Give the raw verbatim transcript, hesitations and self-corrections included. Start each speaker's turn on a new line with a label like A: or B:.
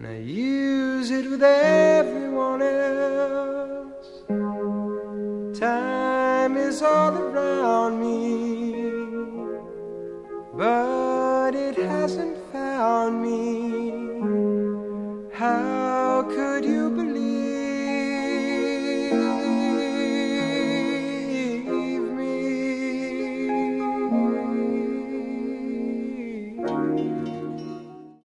A: and I use it with everyone else. Time is all around me, but it hasn't found me. How